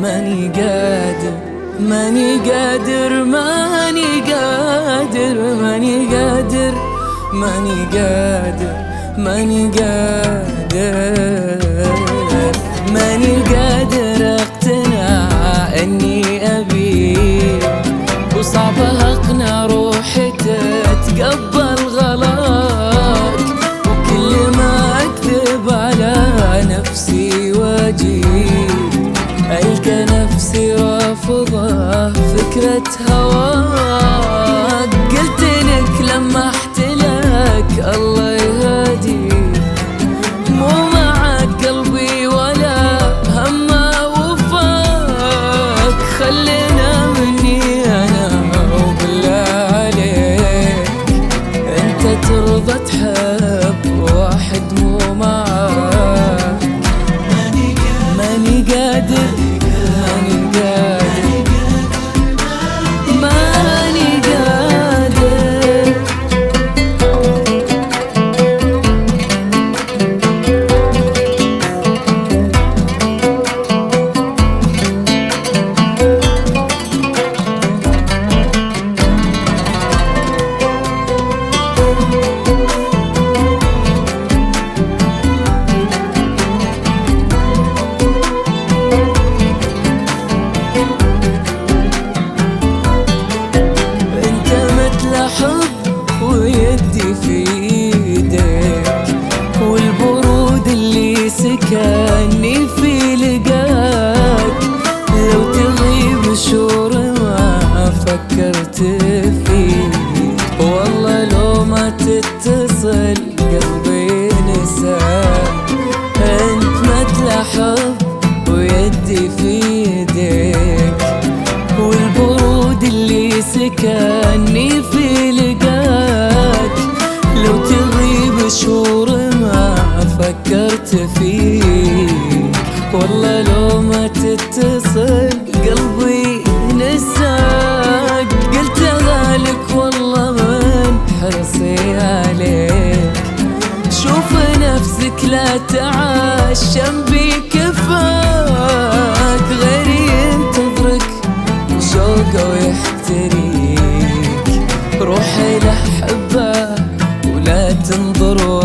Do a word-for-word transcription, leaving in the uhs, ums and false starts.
ماني قادر ماني قادر ماني قادر ماني قادر ماني قادر ماني قادر ماني قادر اقتنع اني ابيك، وصعب اقنع روحي تتقبل غلط، وكل ما اكذب على نفسي واجيك القى نفسي رافضه فكرة هواك. قلت لك لمحت لك الله يهديك، مو معك قلبي ولا همه وفاك، خلينا مني انا وبالله عليك انت ترضى تحب واحد مو معاك. ماني قادر ماني قادر ماني قادر حب ويدي في ايدك، والبرود اللي سكنني في لقاك، لو تغيب شهور ما فكرت فيك، والله لو ما تتصل قلبي نساك. انت مثل حب ويدي في ايدك، والبرود اللي سكنني في لقاك، لو تغيب شهور ما فكرت فيك، والله لو ما تتصل قلبي نساك. قلتها لك والله من حرصي عليك، شوف نفسك لا تعشم بكفاك، غيري ينتظرك شوقه ويحتريك، روحي لحبه ولا تنظر